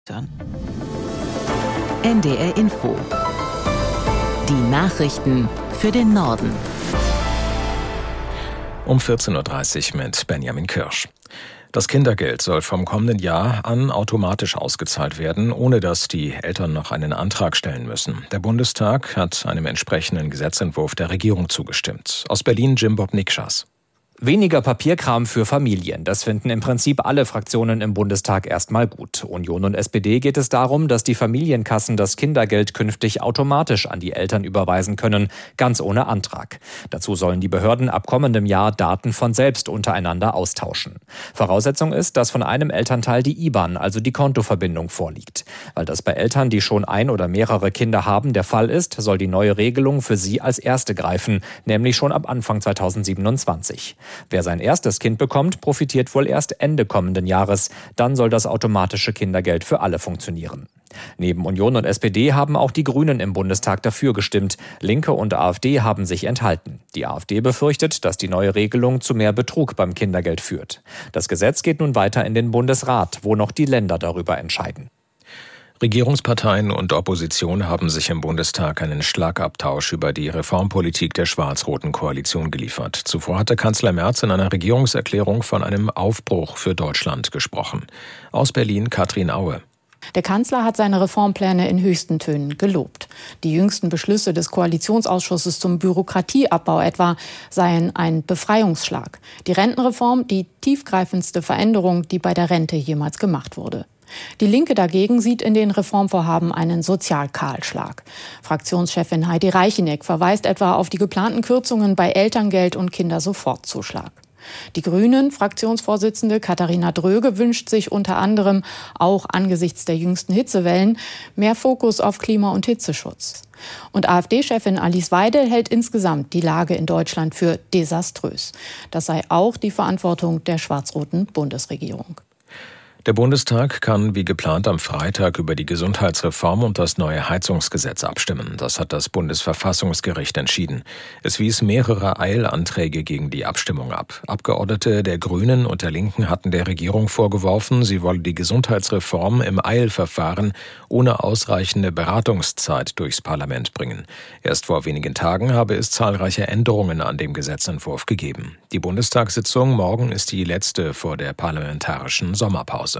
NDR Info. Die Nachrichten für den Norden. Um 14.30 Uhr mit Benjamin Kirsch. Das Kindergeld soll vom kommenden Jahr an automatisch ausgezahlt werden, ohne dass die Eltern noch einen Antrag stellen müssen. Der Bundestag hat einem entsprechenden Gesetzentwurf der Regierung zugestimmt. Aus Berlin Jim-Bob Nikschas. Weniger Papierkram für Familien, das finden im Prinzip alle Fraktionen im Bundestag erstmal gut. Union und SPD geht es darum, dass die Familienkassen das Kindergeld künftig automatisch an die Eltern überweisen können, ganz ohne Antrag. Dazu sollen die Behörden ab kommendem Jahr Daten von selbst untereinander austauschen. Voraussetzung ist, dass von einem Elternteil die IBAN, also die Kontoverbindung, vorliegt. Weil das bei Eltern, die schon ein oder mehrere Kinder haben, der Fall ist, soll die neue Regelung für sie als erste greifen, nämlich schon ab Anfang 2027. Wer sein erstes Kind bekommt, profitiert wohl erst Ende kommenden Jahres. Dann soll das automatische Kindergeld für alle funktionieren. Neben Union und SPD haben auch die Grünen im Bundestag dafür gestimmt. Linke und AfD haben sich enthalten. Die AfD befürchtet, dass die neue Regelung zu mehr Betrug beim Kindergeld führt. Das Gesetz geht nun weiter in den Bundesrat, wo noch die Länder darüber entscheiden. Regierungsparteien und Opposition haben sich im Bundestag einen Schlagabtausch über die Reformpolitik der schwarz-roten Koalition geliefert. Zuvor hatte Kanzler Merz in einer Regierungserklärung von einem Aufbruch für Deutschland gesprochen. Aus Berlin Katrin Aue. Der Kanzler hat seine Reformpläne in höchsten Tönen gelobt. Die jüngsten Beschlüsse des Koalitionsausschusses zum Bürokratieabbau etwa seien ein Befreiungsschlag. Die Rentenreform, die tiefgreifendste Veränderung, die bei der Rente jemals gemacht wurde. Die Linke dagegen sieht in den Reformvorhaben einen Sozialkahlschlag. Fraktionschefin Heidi Reicheneck verweist etwa auf die geplanten Kürzungen bei Elterngeld und Kindersofortzuschlag. Die Grünen, Fraktionsvorsitzende Katharina Dröge, wünscht sich unter anderem auch angesichts der jüngsten Hitzewellen mehr Fokus auf Klima- und Hitzeschutz. Und AfD-Chefin Alice Weidel hält insgesamt die Lage in Deutschland für desaströs. Das sei auch die Verantwortung der schwarz-roten Bundesregierung. Der Bundestag kann wie geplant am Freitag über die Gesundheitsreform und das neue Heizungsgesetz abstimmen. Das hat das Bundesverfassungsgericht entschieden. Es wies mehrere Eilanträge gegen die Abstimmung ab. Abgeordnete der Grünen und der Linken hatten der Regierung vorgeworfen, sie wolle die Gesundheitsreform im Eilverfahren ohne ausreichende Beratungszeit durchs Parlament bringen. Erst vor wenigen Tagen habe es zahlreiche Änderungen an dem Gesetzentwurf gegeben. Die Bundestagssitzung morgen ist die letzte vor der parlamentarischen Sommerpause.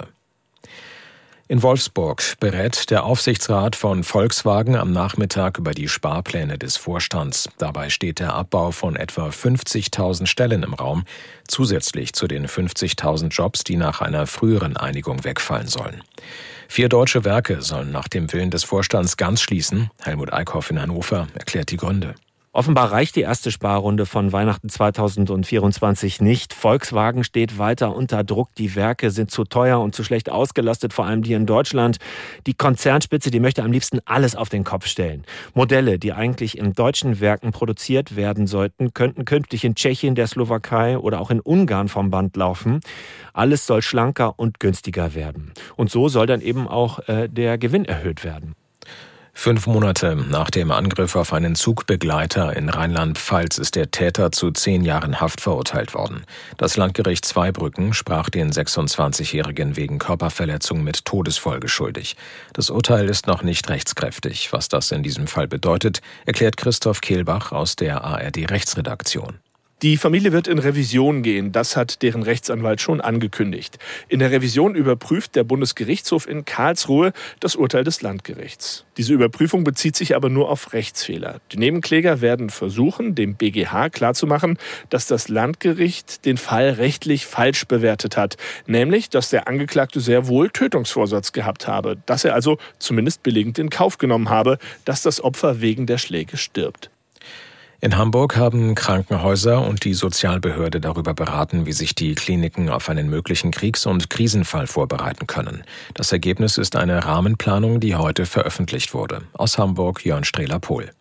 In Wolfsburg berät der Aufsichtsrat von Volkswagen am Nachmittag über die Sparpläne des Vorstands. Dabei steht der Abbau von etwa 50.000 Stellen im Raum, zusätzlich zu den 50.000 Jobs, die nach einer früheren Einigung wegfallen sollen. 4 deutsche Werke sollen nach dem Willen des Vorstands ganz schließen. Helmut Eickhoff in Hannover erklärt die Gründe. Offenbar reicht die erste Sparrunde von Weihnachten 2024 nicht. Volkswagen steht weiter unter Druck. Die Werke sind zu teuer und zu schlecht ausgelastet, vor allem die in Deutschland. Die Konzernspitze, die möchte am liebsten alles auf den Kopf stellen. Modelle, die eigentlich in deutschen Werken produziert werden sollten, könnten künftig in Tschechien, der Slowakei oder auch in Ungarn vom Band laufen. Alles soll schlanker und günstiger werden. Und so soll dann eben auch der Gewinn erhöht werden. 5 Monate nach dem Angriff auf einen Zugbegleiter in Rheinland-Pfalz ist der Täter zu 10 Jahren Haft verurteilt worden. Das Landgericht Zweibrücken sprach den 26-Jährigen wegen Körperverletzung mit Todesfolge schuldig. Das Urteil ist noch nicht rechtskräftig. Was das in diesem Fall bedeutet, erklärt Christoph Kehlbach aus der ARD-Rechtsredaktion. Die Familie wird in Revision gehen, das hat deren Rechtsanwalt schon angekündigt. In der Revision überprüft der Bundesgerichtshof in Karlsruhe das Urteil des Landgerichts. Diese Überprüfung bezieht sich aber nur auf Rechtsfehler. Die Nebenkläger werden versuchen, dem BGH klarzumachen, dass das Landgericht den Fall rechtlich falsch bewertet hat. Nämlich, dass der Angeklagte sehr wohl Tötungsvorsatz gehabt habe. Dass er also zumindest billigend in Kauf genommen habe, dass das Opfer wegen der Schläge stirbt. In Hamburg haben Krankenhäuser und die Sozialbehörde darüber beraten, wie sich die Kliniken auf einen möglichen Kriegs- und Krisenfall vorbereiten können. Das Ergebnis ist eine Rahmenplanung, die heute veröffentlicht wurde. Aus Hamburg Jörn Strehler-Pohl.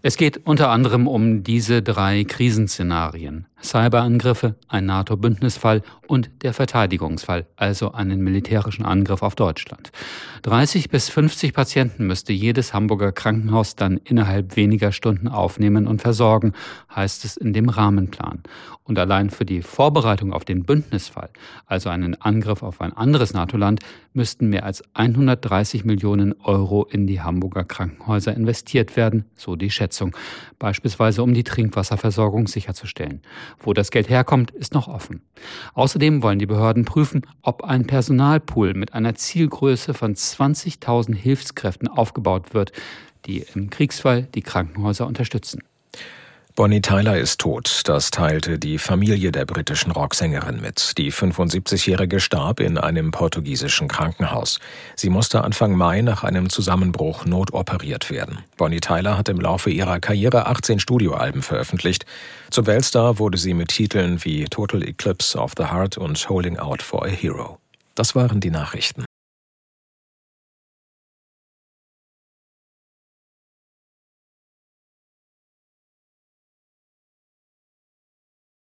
Es geht unter anderem um diese 3 Krisenszenarien: Cyberangriffe, ein NATO-Bündnisfall und der Verteidigungsfall, also einen militärischen Angriff auf Deutschland. 30 bis 50 Patienten müsste jedes Hamburger Krankenhaus dann innerhalb weniger Stunden aufnehmen und versorgen, heißt es in dem Rahmenplan. Und allein für die Vorbereitung auf den Bündnisfall, also einen Angriff auf ein anderes NATO-Land, müssten mehr als 130 Millionen Euro in die Hamburger Krankenhäuser investiert werden, so die Schätzung. Beispielsweise um die Trinkwasserversorgung sicherzustellen. Wo das Geld herkommt, ist noch offen. Außerdem wollen die Behörden prüfen, ob ein Personalpool mit einer Zielgröße von 20.000 Hilfskräften aufgebaut wird, die im Kriegsfall die Krankenhäuser unterstützen. Bonnie Tyler ist tot. Das teilte die Familie der britischen Rocksängerin mit. Die 75-Jährige starb in einem portugiesischen Krankenhaus. Sie musste Anfang Mai nach einem Zusammenbruch notoperiert werden. Bonnie Tyler hat im Laufe ihrer Karriere 18 Studioalben veröffentlicht. Zum Weltstar wurde sie mit Titeln wie Total Eclipse of the Heart und Holding Out for a Hero. Das waren die Nachrichten.